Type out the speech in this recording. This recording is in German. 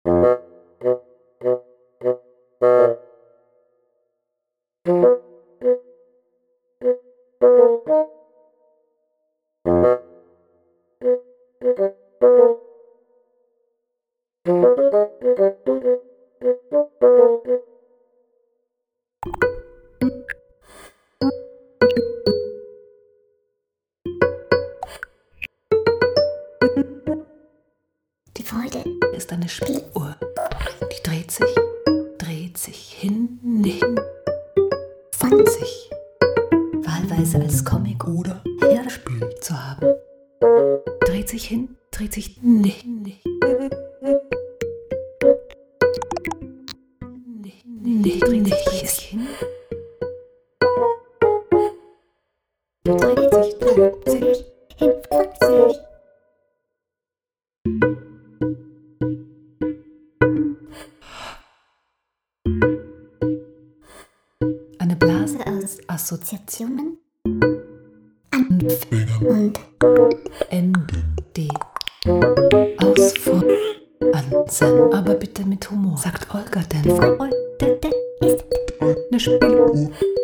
Die Freude ist eine Spieluhr. Die dreht sich hin, von sich. Wahlweise als Comic oder Hörspiel zu haben. Dreht sich hin, dreht sich nicht. Dreht sich hin. Dreht sich hin, von sich. Eine Blase aus Assoziationen, Anfängen und Enden, die ausfordern. Aber bitte mit Humor, sagt Olga, denn Freude ist eine Spieluhr.